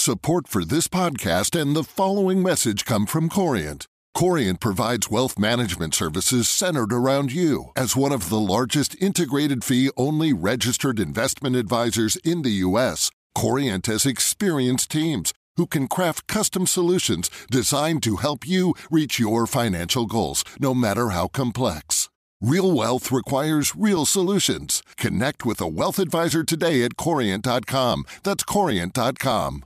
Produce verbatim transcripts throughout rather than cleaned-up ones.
Support for this podcast and the following message come from Corient. Corient provides wealth management services centered around you. As one of the largest integrated fee-only registered investment advisors in the U S, Corient has experienced teams who can craft custom solutions designed to help you reach your financial goals, no matter how complex. Real wealth requires real solutions. Connect with a wealth advisor today at corient dot com. That's corient dot com.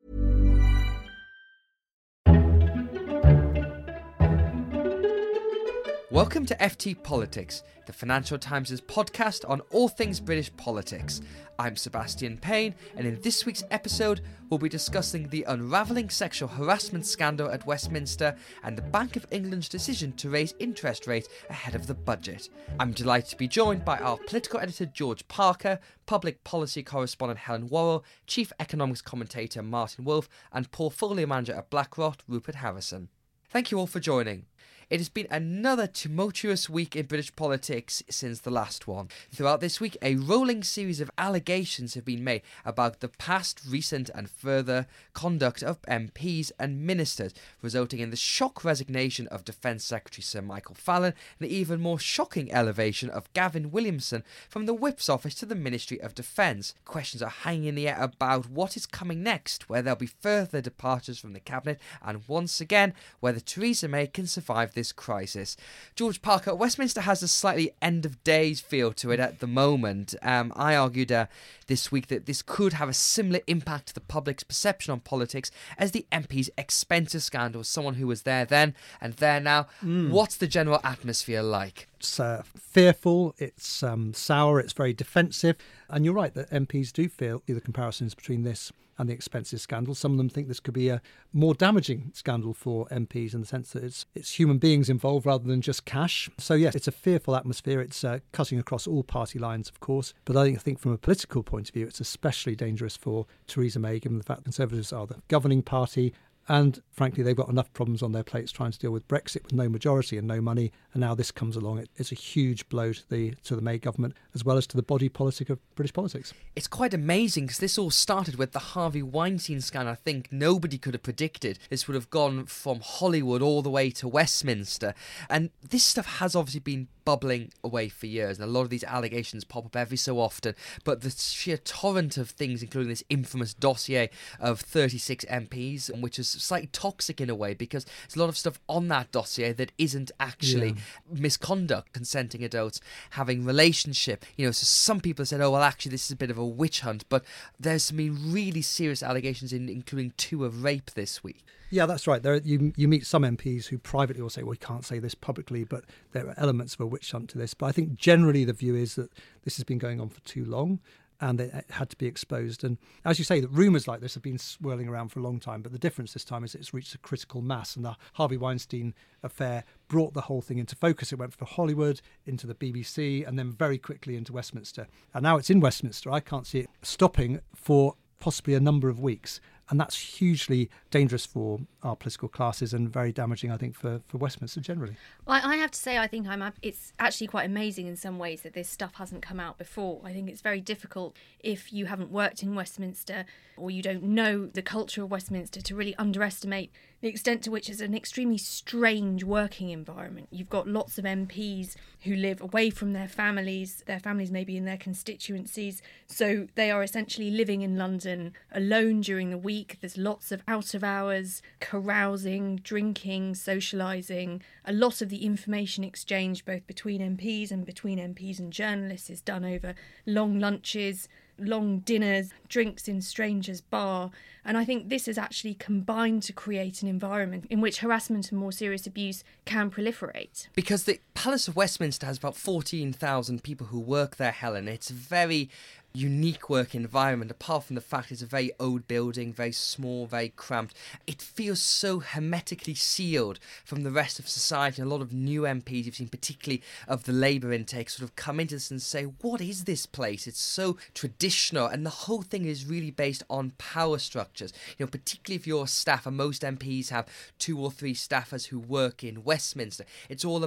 Welcome to F T Politics, the Financial Times' podcast on all things British politics. I'm Sebastian Payne, and in this week's episode, we'll be discussing the unravelling sexual harassment scandal at Westminster and the Bank of England's decision to raise interest rates ahead of the budget. I'm delighted to be joined by our political editor George Parker, public policy correspondent Helen Worrell, chief economics commentator Martin Wolf, and portfolio manager at BlackRock Rupert Harrison. Thank you all for joining. It has been another tumultuous week in British politics since the last one. Throughout this week, a rolling series of allegations have been made about the past, recent and further conduct of M Ps and ministers, resulting in the shock resignation of Defence Secretary Sir Michael Fallon and the even more shocking elevation of Gavin Williamson from the Whip's office to the Ministry of Defence. Questions are hanging in the air about what is coming next, where there'll be further departures from the Cabinet, and once again, whether Theresa May can survive this crisis. George Parker, Westminster has a slightly end of days feel to it at the moment. Um, I argued uh, this week that this could have a similar impact to the public's perception on politics as the M P's expenses scandal. Someone who was there then and there now. Mm. What's the general atmosphere like? It's uh, fearful, it's um, sour, it's very defensive. And you're right that M Ps do feel the comparisons between this and the expenses scandal. Some of them think this could be a more damaging scandal for M Ps in the sense that it's it's human beings involved rather than just cash. So yes, it's a fearful atmosphere. It's uh, cutting across all party lines, of course. But I think from a political point of view, it's especially dangerous for Theresa May, given the fact that Conservatives are the governing party. And frankly, they've got enough problems on their plates trying to deal with Brexit with no majority and no money. And now this comes along. It, it's a huge blow to the to the May government, as well as to the body politic of British politics. It's quite amazing because this all started with the Harvey Weinstein scandal. I think nobody could have predicted this would have gone from Hollywood all the way to Westminster. And this stuff has obviously been bubbling away for years, and a lot of these allegations pop up every so often, but the sheer torrent of things, including this infamous dossier of thirty-six M Ps, which is slightly toxic in a way because there's a lot of stuff on that dossier that isn't actually yeah. misconduct, consenting adults having relationship, you know. So some people said, oh well, actually this is a bit of a witch hunt, but there's been really serious allegations in, including two of rape this week. Yeah, that's right. There, you you meet some M Ps who privately will say, well, we can't say this publicly, but there are elements of a witch hunt to this. But I think generally the view is that this has been going on for too long and it had to be exposed. And as you say, that rumours like this have been swirling around for a long time, but the difference this time is it's reached a critical mass, and the Harvey Weinstein affair brought the whole thing into focus. It went from Hollywood into the B B C and then very quickly into Westminster. And now it's in Westminster. I can't see it stopping for possibly a number of weeks. And that's hugely dangerous for our political classes and very damaging, I think, for, for Westminster generally. Well, I have to say, I think I'm. It's actually quite amazing in some ways that this stuff hasn't come out before. I think it's very difficult if you haven't worked in Westminster or you don't know the culture of Westminster to really underestimate the extent to which it's an extremely strange working environment. You've got lots of M Ps who live away from their families. Their families may be in their constituencies. So they are essentially living in London alone during the week. There's lots of out of hours, carousing, drinking, socialising. A lot of the information exchange both between M Ps and between M Ps and journalists is done over long lunches, long dinners, drinks in strangers' bar. And I think this has actually combined to create an environment in which harassment and more serious abuse can proliferate. Because the Palace of Westminster has about fourteen thousand people who work there, Helen. It's very unique work environment, apart from the fact it's a very old building, very small, very cramped. It feels so hermetically sealed from the rest of society. A lot of new M Ps you've seen, particularly of the Labour intake, sort of come into this and say, what is this place? It's so traditional, and the whole thing is really based on power structures. You know, particularly if you're a staffer, most M Ps have two or three staffers who work in Westminster. It's all about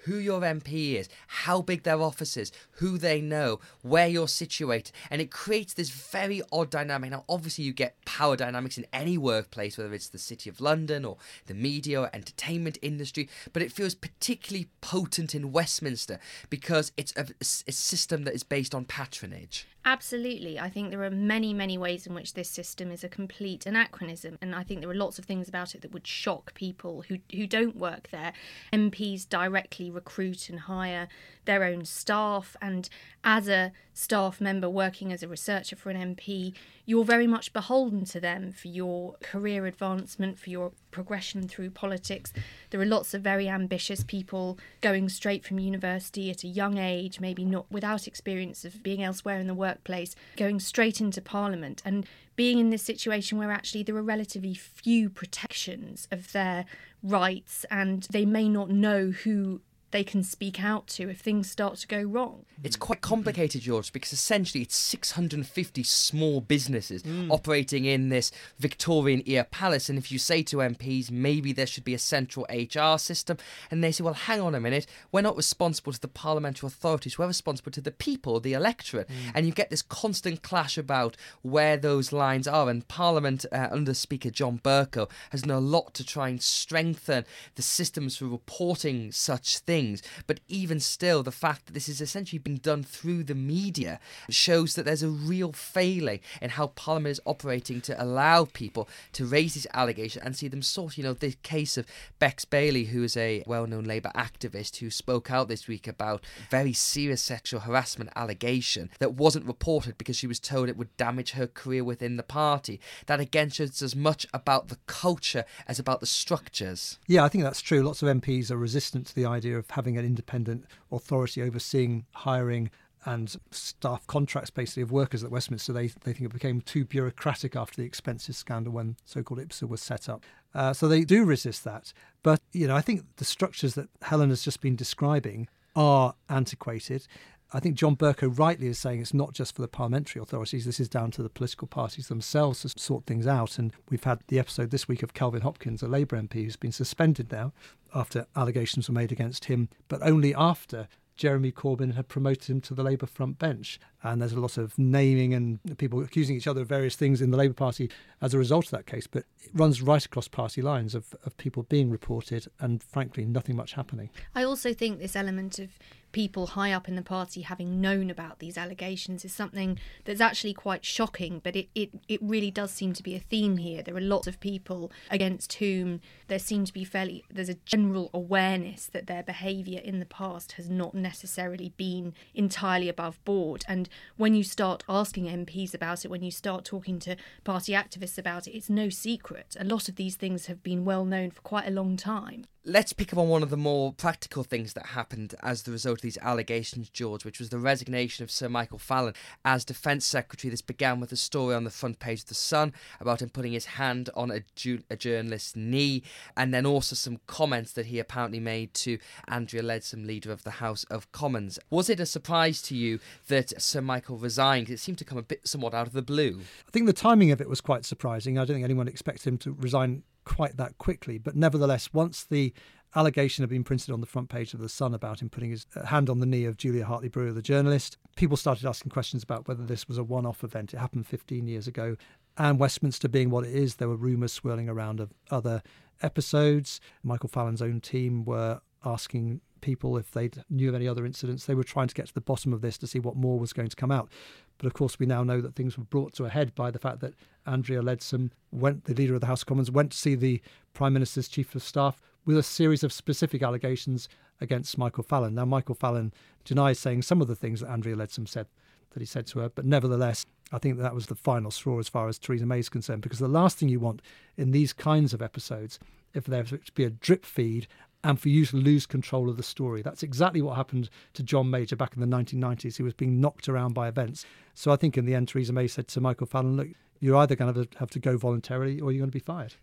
who your M P is, how big their office is, who they know, where you're situated. And it creates this very odd dynamic. Now, obviously, you get power dynamics in any workplace, whether it's the City of London or the media or entertainment industry, but it feels particularly potent in Westminster because it's a, a system that is based on patronage. Absolutely. I think there are many, many ways in which this system is a complete anachronism. And I think there are lots of things about it that would shock people who, who don't work there. M Ps directly recruit and hire their own staff. And as a staff member working as a researcher for an M P, you're very much beholden to them for your career advancement, for your progression through politics. There are lots of very ambitious people going straight from university at a young age, maybe not without experience of being elsewhere in the workplace, going straight into Parliament and being in this situation where actually there are relatively few protections of their rights and they may not know who they can speak out to if things start to go wrong. It's quite complicated, George, because essentially it's six hundred fifty small businesses mm. operating in this Victorian-era palace. And if you say to M Ps, maybe there should be a central H R system, and they say, well, hang on a minute, we're not responsible to the parliamentary authorities, we're responsible to the people, the electorate. Mm. And you get this constant clash about where those lines are. And Parliament, uh, under Speaker John Bercow, has done a lot to try and strengthen the systems for reporting such things. But even still, the fact that this is essentially being done through the media shows that there's a real failing in how Parliament is operating to allow people to raise these allegations and see them sort. You know, the case of Bex Bailey, who is a well-known Labour activist who spoke out this week about very serious sexual harassment allegation that wasn't reported because she was told it would damage her career within the party. That again shows as much about the culture as about the structures. Yeah, I think that's true. Lots of M Ps are resistant to the idea of having an independent authority overseeing hiring and staff contracts, basically, of workers at Westminster. They they think it became too bureaucratic after the expenses scandal when so-called I P S A was set up. Uh, so they do resist that. But, you know, I think the structures that Helen has just been describing are antiquated. I think John Bercow rightly is saying it's not just for the parliamentary authorities. This is down to the political parties themselves to sort things out. And we've had the episode this week of Kelvin Hopkins, a Labour M P who's been suspended now after allegations were made against him, but only after Jeremy Corbyn had promoted him to the Labour front bench. And there's a lot of naming and people accusing each other of various things in the Labour Party as a result of that case. But it runs right across party lines of, of people being reported and, frankly, nothing much happening. I also think this element of people high up in the party having known about these allegations is something that's actually quite shocking, but it, it, it really does seem to be a theme here. There are lots of people against whom there seems to be fairly, there's a general awareness that their behaviour in the past has not necessarily been entirely above board. And when you start asking M Ps about it, when you start talking to party activists about it, it's no secret. A lot of these things have been well known for quite a long time. Let's pick up on one of the more practical things that happened as the result of these allegations, George, which was the resignation of Sir Michael Fallon as Defence Secretary. This began with a story on the front page of The Sun about him putting his hand on a, ju- a journalist's knee, and then also some comments that he apparently made to Andrea Leadsom, Leader of the House of Commons. Was it a surprise to you that Sir Michael resigned? It seemed to come a bit somewhat out of the blue. I think the timing of it was quite surprising. I don't think anyone expected him to resign quite that quickly, but nevertheless, once the allegation had been printed on the front page of The Sun about him putting his hand on the knee of Julia Hartley-Brewer, the journalist, people started asking questions about whether this was a one-off event. It happened fifteen years ago, and Westminster being what it is, there were rumours swirling around of other episodes. Michael Fallon's own team were asking people if they knew of any other incidents. They were trying to get to the bottom of this to see what more was going to come out. But of course, we now know that things were brought to a head by the fact that Andrea Leadsom, went, the Leader of the House of Commons, went to see the Prime Minister's Chief of Staff with a series of specific allegations against Michael Fallon. Now, Michael Fallon denies saying some of the things that Andrea Leadsom said, that he said to her, but nevertheless, I think that was the final straw as far as Theresa May is concerned, because the last thing you want in these kinds of episodes, if there's to be a drip feed and for you to lose control of the story. That's exactly what happened to John Major back in the nineteen nineties. He was being knocked around by events. So I think in the end, Theresa May said to Michael Fallon, look, you're either going to have to go voluntarily or you're going to be fired.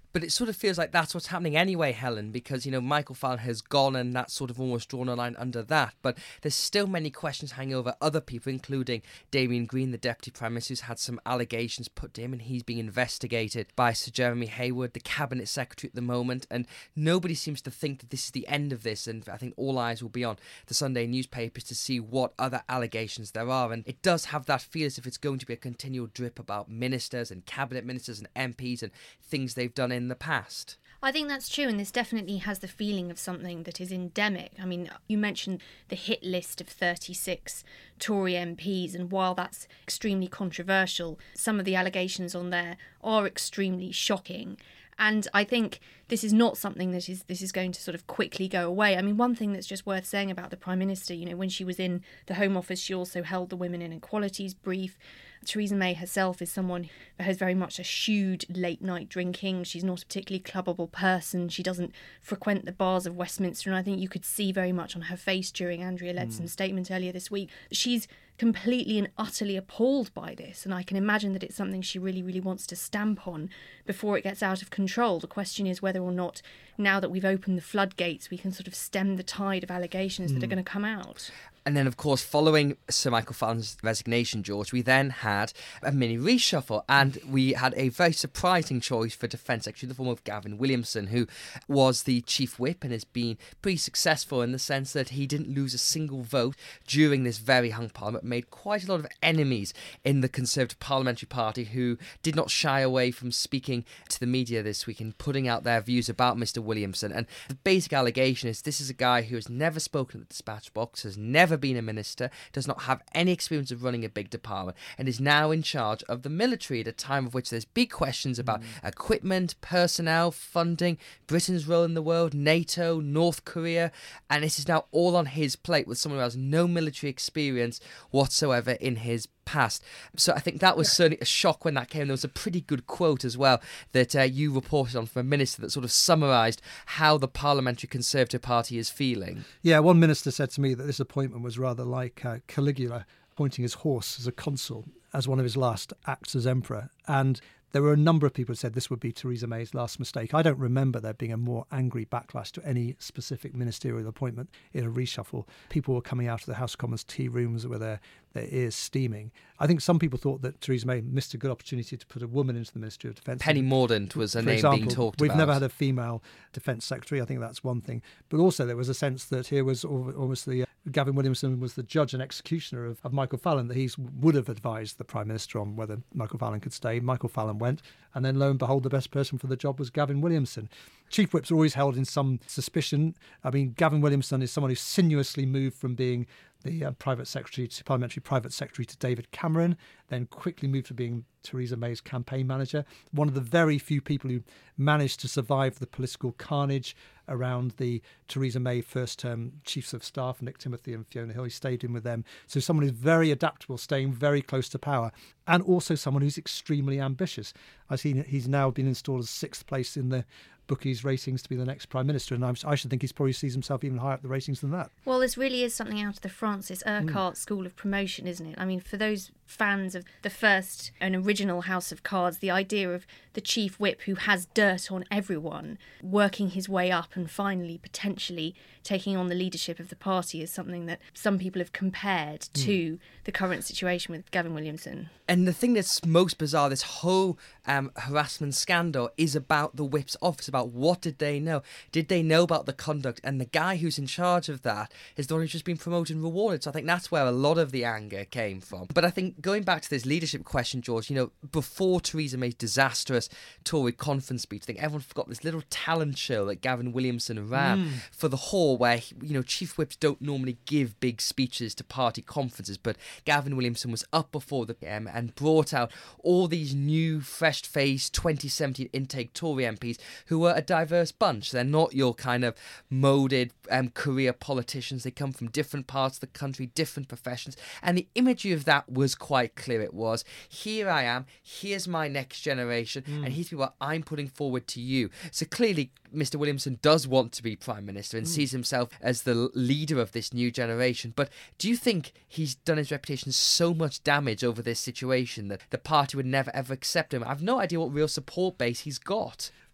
But it sort of feels like that's what's happening anyway, Helen, because, you know, Michael Fallon has gone and that's sort of almost drawn a line under that. But there's still many questions hanging over other people, including Damien Green, the Deputy Prime Minister, who's had some allegations put to him, and he's being investigated by Sir Jeremy Hayward, the Cabinet Secretary at the moment. And nobody seems to think that this is the end of this. And I think all eyes will be on the Sunday newspapers to see what other allegations there are. And it does have that feel as if it's going to be a continual drip about ministers and cabinet ministers and M Ps and things they've done in the past. I think that's true, and this definitely has the feeling of something that is endemic. I mean, you mentioned the hit list of thirty-six Tory M Ps, and while that's extremely controversial, some of the allegations on there are extremely shocking. And I think this is not something that is this is going to sort of quickly go away. I mean, one thing that's just worth saying about the Prime Minister, you know, when she was in the Home Office, she also held the Women and Equalities brief. Theresa May herself is someone who has very much eschewed late-night drinking. She's not a particularly clubbable person. She doesn't frequent the bars of Westminster, and I think you could see very much on her face during Andrea Leadsom's mm. statement earlier this week. She's completely and utterly appalled by this, and I can imagine that it's something she really, really wants to stamp on before it gets out of control. The question is whether or not, now that we've opened the floodgates, we can sort of stem the tide of allegations mm. that are going to come out. And then, of course, following Sir Michael Fallon's resignation, George, we then had a mini reshuffle, and we had a very surprising choice for Defence Secretary in the form of Gavin Williamson, who was the Chief Whip and has been pretty successful in the sense that he didn't lose a single vote during this very hung Parliament, made quite a lot of enemies in the Conservative Parliamentary Party who did not shy away from speaking to the media this week and putting out their views about Mr Williamson. And the basic allegation is this is a guy who has never spoken at the dispatch box, has never been a minister, does not have any experience of running a big department, and is now in charge of the military at a time of which there's big questions about mm. equipment, personnel, funding, Britain's role in the world, NATO, North Korea, and this is now all on his plate with someone who has no military experience whatsoever in his past. So I think that was certainly a shock when that came. There was a pretty good quote as well that uh, you reported on from a minister that sort of summarised how the Parliamentary Conservative Party is feeling. Yeah, one minister said to me that this appointment was rather like uh, Caligula appointing his horse as a consul as one of his last acts as emperor. And there were a number of people who said this would be Theresa May's last mistake. I don't remember there being a more angry backlash to any specific ministerial appointment in a reshuffle. People were coming out of the House of Commons tea rooms with their, their ears steaming. I think some people thought that Theresa May missed a good opportunity to put a woman into the Ministry of Defence. Penny Mordaunt was a For name example, being talked we've about. We've never had a female Defence Secretary. I think that's one thing. But also there was a sense that here was almost the... Uh, Gavin Williamson was the judge and executioner of, of Michael Fallon, that he would have advised the Prime Minister on whether Michael Fallon could stay. Michael Fallon went, and then lo and behold, the best person for the job was Gavin Williamson. Chief Whips are always held in some suspicion. I mean, Gavin Williamson is someone who sinuously moved from being the uh, private secretary to parliamentary private secretary to David Cameron, then quickly moved to being Theresa May's campaign manager. One of the very few people who managed to survive the political carnage around the Theresa May first term chiefs of staff, Nick Timothy and Fiona Hill. He stayed in with them. So someone who's very adaptable, staying very close to power, and also someone who's extremely ambitious. I've seen he's now been installed as sixth place in the bookies' ratings to be the next Prime Minister, and I'm, I should think he probably sees himself even higher up the ratings than that. Well, this really is something out of the Francis Urquhart mm. School of Promotion, isn't it? I mean, for those fans of the first and original House of Cards, the idea of the Chief Whip who has dirt on everyone working his way up and finally potentially taking on the leadership of the party is something that some people have compared mm. to the current situation with Gavin Williamson. And the thing that's most bizarre, this whole um, harassment scandal is about the Whip's office, about what did they know? Did they know about the conduct? And the guy who's in charge of that is the one who's just been promoted and rewarded. So I think that's where a lot of the anger came from. But I think going back to this leadership question, George, you know, before Theresa May's disastrous Tory conference speech, I think everyone forgot this little talent show that Gavin Williamson ran mm. for the hall where, you know, Chief Whips don't normally give big speeches to party conferences, but Gavin Williamson was up before the P M and brought out all these new, fresh-faced twenty seventeen intake Tory M Ps who were a diverse bunch. They're not your kind of moded um, career politicians. They come from different parts of the country, different professions, and the imagery of that was quite clear. It was, here I am, here's my next generation, mm. and here's what I'm putting forward to you. So clearly Mister Williamson does want to be Prime Minister and mm. sees himself as the leader of this new generation. But do you think he's done his reputation so much damage over this situation that the party would never ever accept him? I've no idea what real support base he's got.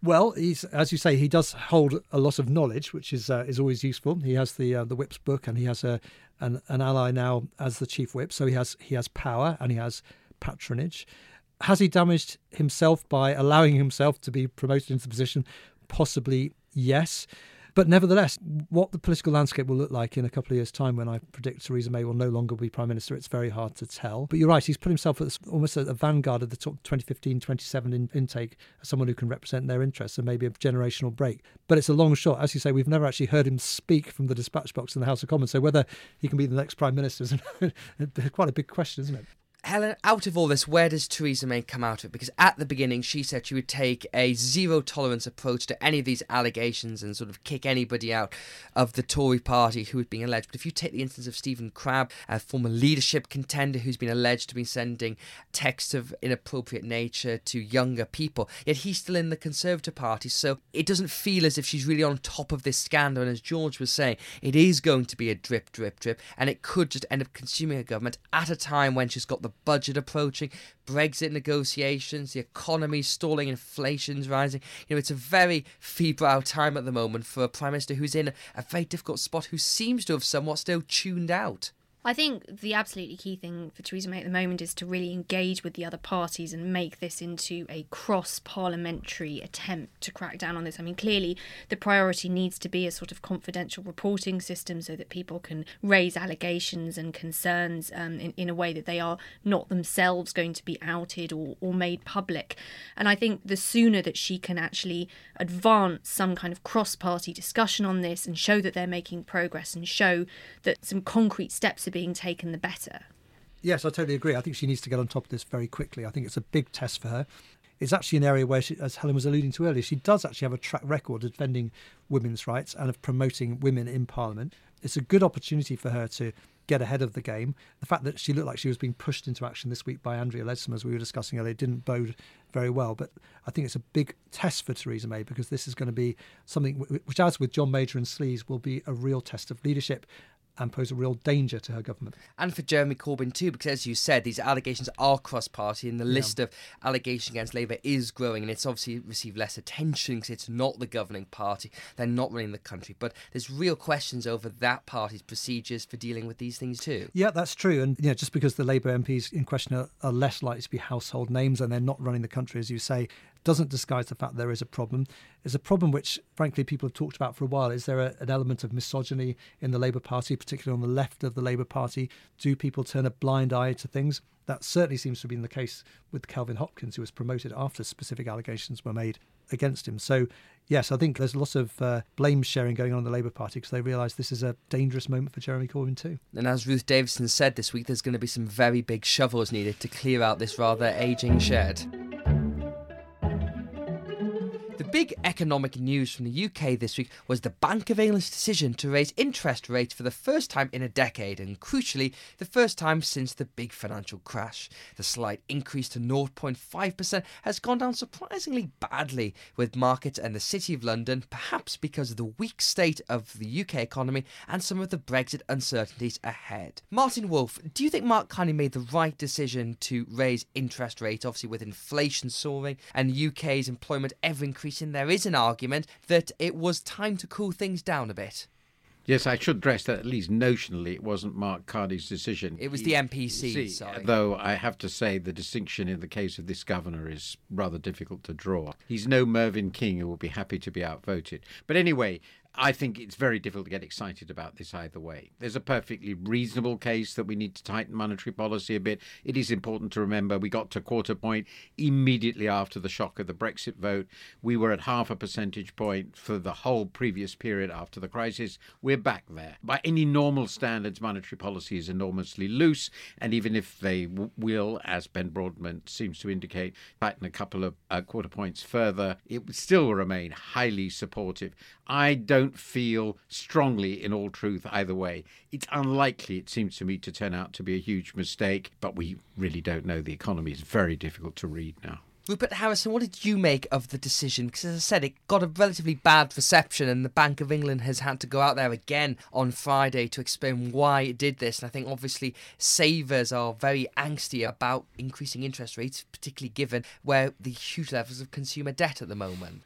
Well, he's, as you say, he does hold a lot of knowledge, which is uh, is always useful. He has the uh, the whip's book, and he has a an, an ally now as the chief whip. So he has he has power and he has patronage. Has he damaged himself by allowing himself to be promoted into the position? Possibly, yes. But nevertheless, what the political landscape will look like in a couple of years' time when I predict Theresa May will no longer be Prime Minister, it's very hard to tell. But you're right, he's put himself at almost at the vanguard of the twenty fifteen twenty-seven in, intake as someone who can represent their interests and maybe a generational break. But it's a long shot. As you say, we've never actually heard him speak from the dispatch box in the House of Commons. So whether he can be the next Prime Minister is quite a big question, isn't it? Helen, out of all this, where does Theresa May come out of it? Because at the beginning, she said she would take a zero-tolerance approach to any of these allegations and sort of kick anybody out of the Tory party who was being alleged. But if you take the instance of Stephen Crabb, a former leadership contender who's been alleged to be sending texts of inappropriate nature to younger people, yet he's still in the Conservative Party, so it doesn't feel as if she's really on top of this scandal. And as George was saying, it is going to be a drip, drip, drip, and it could just end up consuming a government at a time when she's got the budget approaching, Brexit negotiations, the economy stalling, inflation's rising. You know, it's a very febrile time at the moment for a Prime Minister who's in a very difficult spot, who seems to have somewhat still tuned out. I think the absolutely key thing for Theresa May at the moment is to really engage with the other parties and make this into a cross-parliamentary attempt to crack down on this. I mean, clearly the priority needs to be a sort of confidential reporting system so that people can raise allegations and concerns um, in, in a way that they are not themselves going to be outed or, or made public. And I think the sooner that she can actually advance some kind of cross-party discussion on this and show that they're making progress and show that some concrete steps are being taken, the better. Yes, I totally agree. I think she needs to get on top of this very quickly. I think it's a big test for her. It's actually an area where, she, as Helen was alluding to earlier, she does actually have a track record of defending women's rights and of promoting women in Parliament. It's a good opportunity for her to get ahead of the game. The fact that she looked like she was being pushed into action this week by Andrea Leadsom, as we were discussing earlier, didn't bode very well. But I think it's a big test for Theresa May, because this is going to be something which, as with John Major and Sleaze, will be a real test of leadership and pose a real danger to her government. And for Jeremy Corbyn too, because as you said, these allegations are cross-party and the yeah. list of allegations against Labour is growing, and it's obviously received less attention because it's not the governing party. They're not running the country. But there's real questions over that party's procedures for dealing with these things too. Yeah, that's true. And you know, just because the Labour M Ps in question are, are less likely to be household names and they're not running the country, as you say, doesn't disguise the fact there is a problem. There's a problem which, frankly, people have talked about for a while. Is there a, an element of misogyny in the Labour Party, particularly on the left of the Labour Party? Do people turn a blind eye to things? That certainly seems to have been the case with Kelvin Hopkins, who was promoted after specific allegations were made against him. So, yes, I think there's lots of uh, blame sharing going on in the Labour Party because they realise this is a dangerous moment for Jeremy Corbyn too. And as Ruth Davidson said this week, there's going to be some very big shovels needed to clear out this rather ageing shed. The big economic news from the U K this week was the Bank of England's decision to raise interest rates for the first time in a decade, and crucially, the first time since the big financial crash. The slight increase to zero point five percent has gone down surprisingly badly with markets and the City of London, perhaps because of the weak state of the U K economy and some of the Brexit uncertainties ahead. Martin Wolf, do you think Mark Carney made the right decision to raise interest rates, obviously with inflation soaring and the U K's employment ever increasing? There is an argument that it was time to cool things down a bit. Yes, I should stress that at least notionally it wasn't Mark Carney's decision. It was the M P C, See, sorry. Though I have to say the distinction in the case of this governor is rather difficult to draw. He's no Mervyn King who will be happy to be outvoted. But anyway, I think it's very difficult to get excited about this either way. There's a perfectly reasonable case that we need to tighten monetary policy a bit. It is important to remember we got to quarter point immediately after the shock of the Brexit vote. We were at half a percentage point for the whole previous period after the crisis. We're back there. By any normal standards, monetary policy is enormously loose, and even if they w- will, as Ben Broadbent seems to indicate, tighten a couple of uh, quarter points further, it would still remain highly supportive. I don't feel strongly, in all truth, either way. It's unlikely, it seems to me, to turn out to be a huge mistake, but we really don't know. The economy is very difficult to read now. Rupert Harrison, what did you make of the decision? Because as I said, it got a relatively bad reception, and the Bank of England has had to go out there again on Friday to explain why it did this. And I think obviously savers are very angsty about increasing interest rates, particularly given where the huge levels of consumer debt at the moment.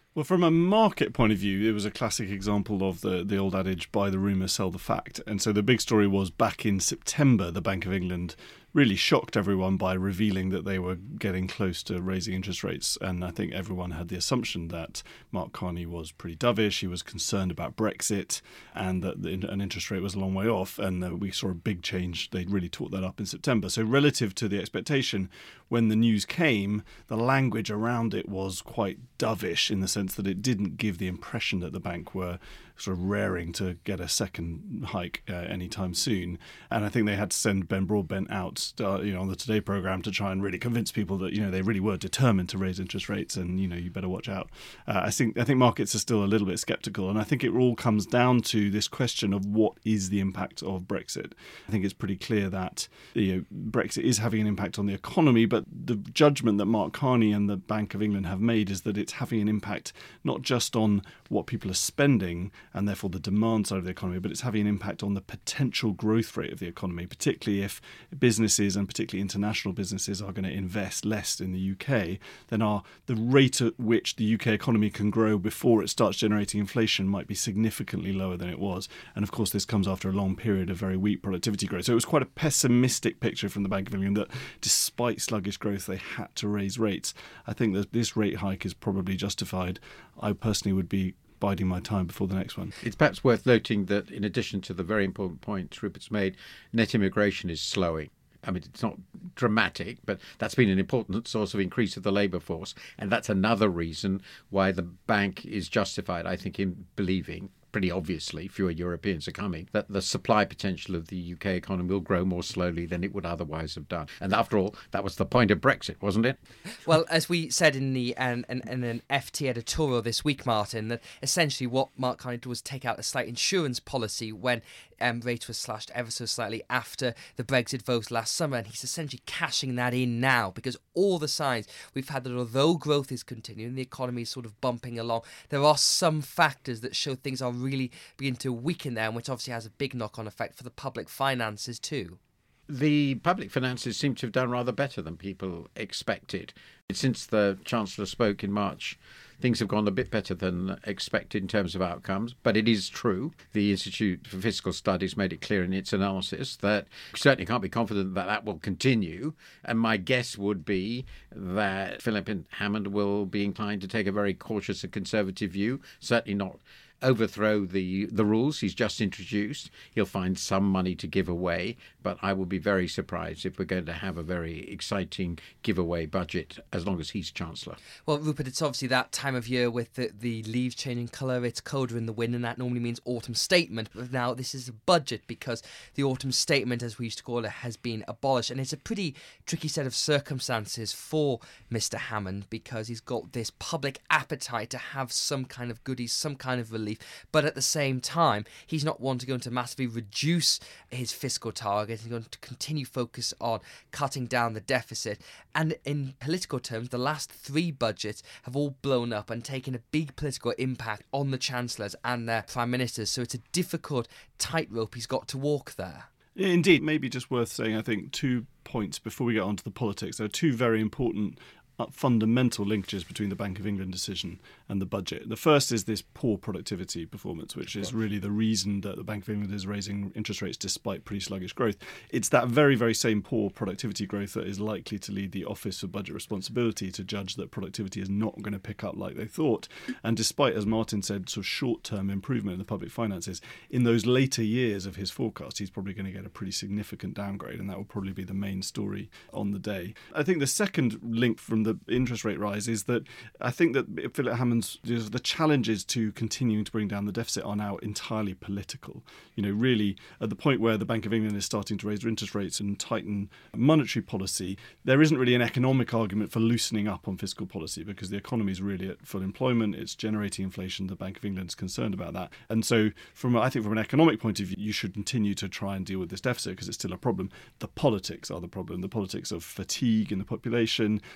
Well, from a market point of view, it was a classic example of the, the old adage, buy the rumour, sell the fact. And so the big story was back in September, the Bank of England really shocked everyone by revealing that they were getting close to raising interest rates. And I think everyone had the assumption that Mark Carney was pretty dovish. He was concerned about Brexit and that the, an interest rate was a long way off. And uh, we saw a big change. They really taught that up in September. So relative to the expectation, when the news came, the language around it was quite dovish in the sense that it didn't give the impression that the bank were sort of raring to get a second hike uh, anytime soon. And I think they had to send Ben Broadbent out, uh, you know, on the Today programme to try and really convince people that, you know, they really were determined to raise interest rates and, you know, you better watch out. Uh, I think I think markets are still a little bit sceptical, and I think it all comes down to this question of what is the impact of Brexit. I think it's pretty clear that, you know, Brexit is having an impact on the economy, but the judgment that Mark Carney and the Bank of England have made is that it's having an impact not just on what people are spending and therefore the demand side of the economy, but it's having an impact on the potential growth rate of the economy, particularly if businesses and particularly international businesses are going to invest less in the U K, then are the rate at which the U K economy can grow before it starts generating inflation might be significantly lower than it was. And of course, this comes after a long period of very weak productivity growth. So it was quite a pessimistic picture from the Bank of England that despite sluggish growth, they had to raise rates. I think that this rate hike is probably justified. I personally would be biding my time before the next one. It's perhaps worth noting that in addition to the very important point Rupert's made, net immigration is slowing. I mean, it's not dramatic, but that's been an important source of increase of the labour force. And that's another reason why the bank is justified, I think, in believing, pretty obviously, fewer Europeans are coming, that the supply potential of the U K economy will grow more slowly than it would otherwise have done. And after all, that was the point of Brexit, wasn't it? Well, as we said in the um, in, in an F T editorial this week, Martin, that essentially what Mark Carney did was take out a slight insurance policy when um, rates were slashed ever so slightly after the Brexit vote last summer, and he's essentially cashing that in now because all the signs we've had that although growth is continuing, the economy is sort of bumping along, there are some factors that show things are really begin to weaken there, which obviously has a big knock-on effect for the public finances too. The public finances seem to have done rather better than people expected. Since the Chancellor spoke in March, things have gone a bit better than expected in terms of outcomes. But it is true, the Institute for Fiscal Studies made it clear in its analysis that we certainly can't be confident that that will continue. And my guess would be that Philip Hammond will be inclined to take a very cautious and conservative view, certainly not overthrow the, the rules he's just introduced. He'll find some money to give away, but I will be very surprised if we're going to have a very exciting giveaway budget as long as he's Chancellor. Well, Rupert, it's obviously that time of year with the, the leaves changing colour, it's colder in the wind, and that normally means autumn statement. But now this is a budget because the autumn statement, as we used to call it, has been abolished. And it's a pretty tricky set of circumstances for Mister Hammond because he's got this public appetite to have some kind of goodies, some kind of relief. But at the same time, he's not one to go to massively reduce his fiscal target. He's going to continue focus on cutting down the deficit. And in political terms, the last three budgets have all blown up and taken a big political impact on the chancellors and their prime ministers. So it's a difficult tightrope he's got to walk there. Indeed, maybe just worth saying, I think, two points before we get on to the politics. There are two very important fundamental linkages between the Bank of England decision and the budget. The first is this poor productivity performance, which is really the reason that the Bank of England is raising interest rates despite pretty sluggish growth. It's that very, very same poor productivity growth that is likely to lead the Office for Budget Responsibility to judge that productivity is not going to pick up like they thought. And despite, as Martin said, sort of short-term improvement in the public finances, in those later years of his forecast, he's probably going to get a pretty significant downgrade, and that will probably be the main story on the day. I think the second link from the The interest rate rise is that I think that Philip Hammond's the challenges to continuing to bring down the deficit are now entirely political. You know, really at the point where the Bank of England is starting to raise interest rates and tighten monetary policy, there isn't really an economic argument for loosening up on fiscal policy because the economy is really at full employment. It's generating inflation. The Bank of England is concerned about that. And so from I think from an economic point of view, you should continue to try and deal with this deficit because it's still a problem. The politics are the problem. The politics of fatigue in the population, politics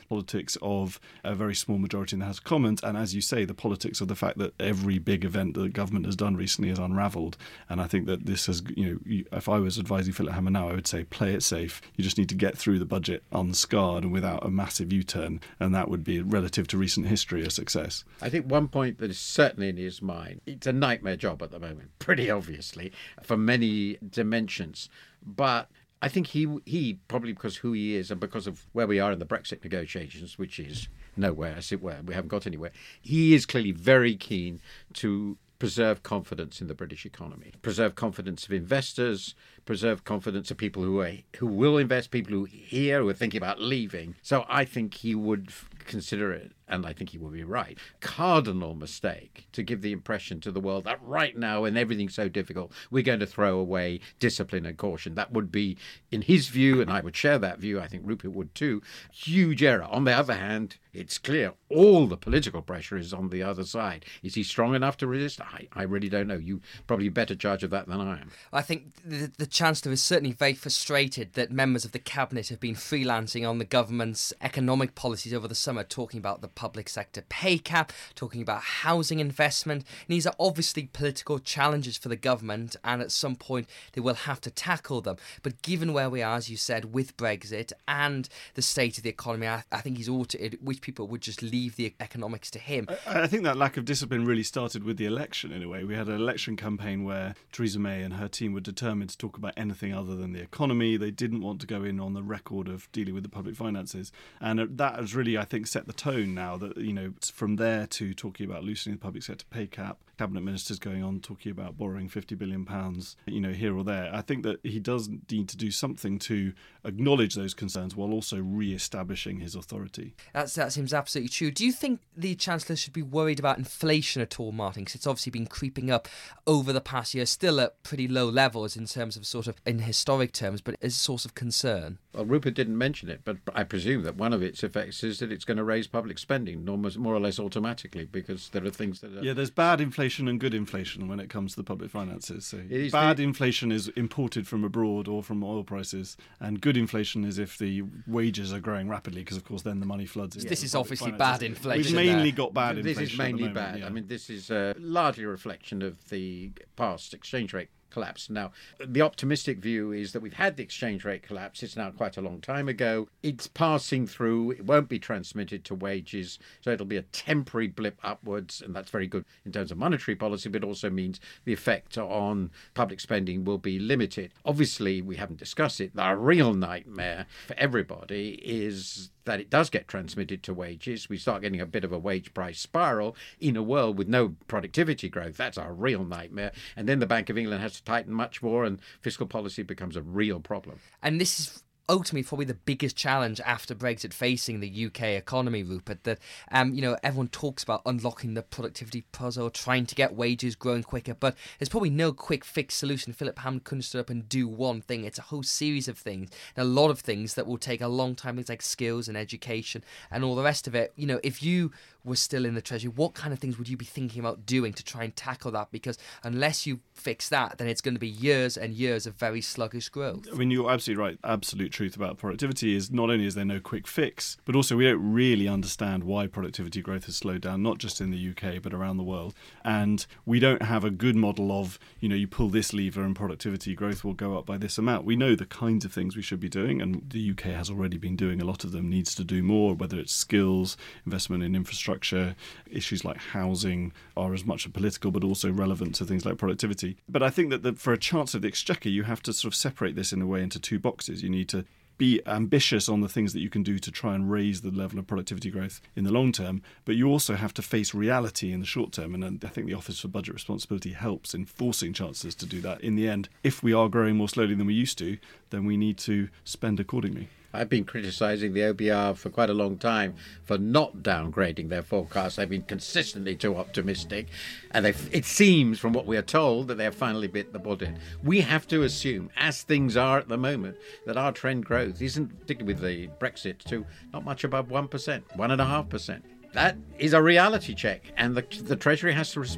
politics of a very small majority in the House of Commons, and as you say, the politics of the fact that every big event that the government has done recently has unravelled. And I think that this has, you know, you, if I was advising Philip Hammond now, I would say play it safe. You just need to get through the budget unscarred and without a massive U-turn, and that would be, relative to recent history, a success. I think one point that is certainly in his mind, it's a nightmare job at the moment, pretty obviously, for many dimensions. But I think he, he probably because who he is and because of where we are in the Brexit negotiations, which is nowhere, as it were, we haven't got anywhere, he is clearly very keen to preserve confidence in the British economy, preserve confidence of investors, preserve confidence of people who are, who will invest, people who are here, who are thinking about leaving. So I think he would consider it, and I think he will be right, cardinal mistake to give the impression to the world that right now, when everything's so difficult, we're going to throw away discipline and caution. That would be, in his view, and I would share that view, I think Rupert would too, huge error. On the other hand, it's clear all the political pressure is on the other side. Is he strong enough to resist? I, I really don't know. You probably better judge of that than I am. I think the, the Chancellor is certainly very frustrated that members of the Cabinet have been freelancing on the government's economic policies over the summer, talking about the public sector pay cap, talking about housing investment. And these are obviously political challenges for the government, and at some point they will have to tackle them. But given where we are, as you said, with Brexit and the state of the economy, I, I think he's ought to, it, which people would just leave the economics to him. I, I think that lack of discipline really started with the election in a way. We had an election campaign where Theresa May and her team were determined to talk about anything other than the economy. They didn't want to go in on the record of dealing with the public finances. And that has really, I think, set the tone now that, you know, from there to talking about loosening the public sector pay cap, cabinet ministers going on talking about borrowing fifty billion pounds, you know, here or there. I think that he does need to do something to acknowledge those concerns while also re-establishing his authority. That's, that seems absolutely true. Do you think the Chancellor should be worried about inflation at all, Martin? Because it's obviously been creeping up over the past year, still at pretty low levels in terms of sort of in historic terms, but is a source of concern. Well, Rupert didn't mention it, but I presume that one of its effects is that it's going to raise public spending almost more or less automatically, because there are things that are... Yeah, there's bad inflation and good inflation when it comes to the public finances. So It is bad the- inflation is imported from abroad or from oil prices, and good inflation is if the wages are growing rapidly, because of course then the money floods into This the is public obviously finances. bad inflation We've mainly there. got bad This inflation is at the mainly moment, bad. yeah. I mean, this is uh, largely a reflection of the past exchange rate collapse. Now, the optimistic view is that we've had the exchange rate collapse. It's now quite a long time ago. It's passing through. It won't be transmitted to wages. So it'll be a temporary blip upwards. And that's very good in terms of monetary policy, but also means the effect on public spending will be limited. Obviously, we haven't discussed it. The real nightmare for everybody is that it does get transmitted to wages. We start getting a bit of a wage price spiral in a world with no productivity growth. That's our real nightmare. And then the Bank of England has to tighten much more, and fiscal policy becomes a real problem. And this is ultimately probably the biggest challenge after Brexit facing the U K economy, Rupert, that um, you know, everyone talks about unlocking the productivity puzzle, trying to get wages growing quicker, but there's probably no quick fix solution. Philip Hammond couldn't stand up and do one thing. It's a whole series of things, and a lot of things that will take a long time, things like skills and education and all the rest of it. You know, if you were still in the Treasury, what kind of things would you be thinking about doing to try and tackle that? Because unless you fix that, then it's going to be years and years of very sluggish growth. I mean, you're absolutely right. Absolute truth about productivity is not only is there no quick fix, but also we don't really understand why productivity growth has slowed down, not just in the U K, but around the world. And we don't have a good model of, you know, you pull this lever and productivity growth will go up by this amount. We know the kinds of things we should be doing, and the U K has already been doing a lot of them, needs to do more, whether it's skills, investment in infrastructure. Issues like housing are as much a political but also relevant to things like productivity. But I think that the, for a Chancellor of the Exchequer, you have to sort of separate this in a way into two boxes. You need to be ambitious on the things that you can do to try and raise the level of productivity growth in the long term, but you also have to face reality in the short term. And I think the Office for Budget Responsibility helps in forcing chancellors to do that. In the end, if we are growing more slowly than we used to, then we need to spend accordingly. I've been criticising the O B R for quite a long time for not downgrading their forecasts. They've been consistently too optimistic, and it seems from what we are told that they have finally bit the bullet. We have to assume, as things are at the moment, that our trend growth isn't, particularly with the Brexit, to not much above one percent, one point five percent. That is a reality check, and the, the Treasury has to respond.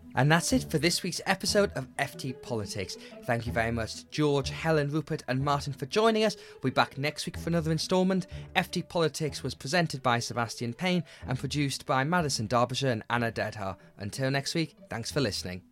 And that's it for this week's episode of F T Politics. Thank you very much to George, Helen, Rupert and Martin for joining us. We'll be back next week for another instalment. F T Politics was presented by Sebastian Payne and produced by Madison Derbyshire and Anna Dedhar. Until next week, thanks for listening.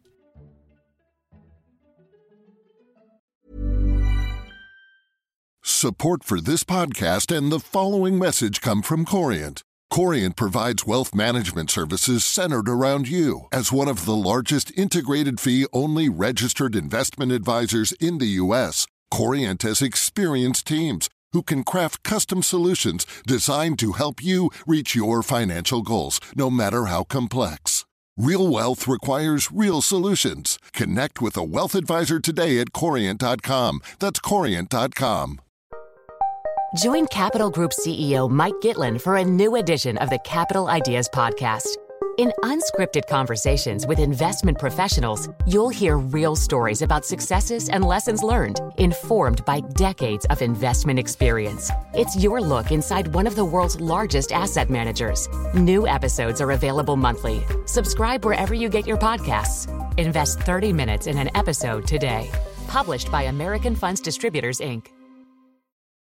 Support for this podcast and the following message come from Corient. Corient provides wealth management services centered around you. As one of the largest integrated fee-only registered investment advisors in the U S, Corient has experienced teams who can craft custom solutions designed to help you reach your financial goals, no matter how complex. Real wealth requires real solutions. Connect with a wealth advisor today at corient dot com. That's corient dot com. Join Capital Group C E O Mike Gitlin for a new edition of the Capital Ideas Podcast. In unscripted conversations with investment professionals, you'll hear real stories about successes and lessons learned, informed by decades of investment experience. It's your look inside one of the world's largest asset managers. New episodes are available monthly. Subscribe wherever you get your podcasts. Invest thirty minutes in an episode today. Published by American Funds Distributors, Incorporated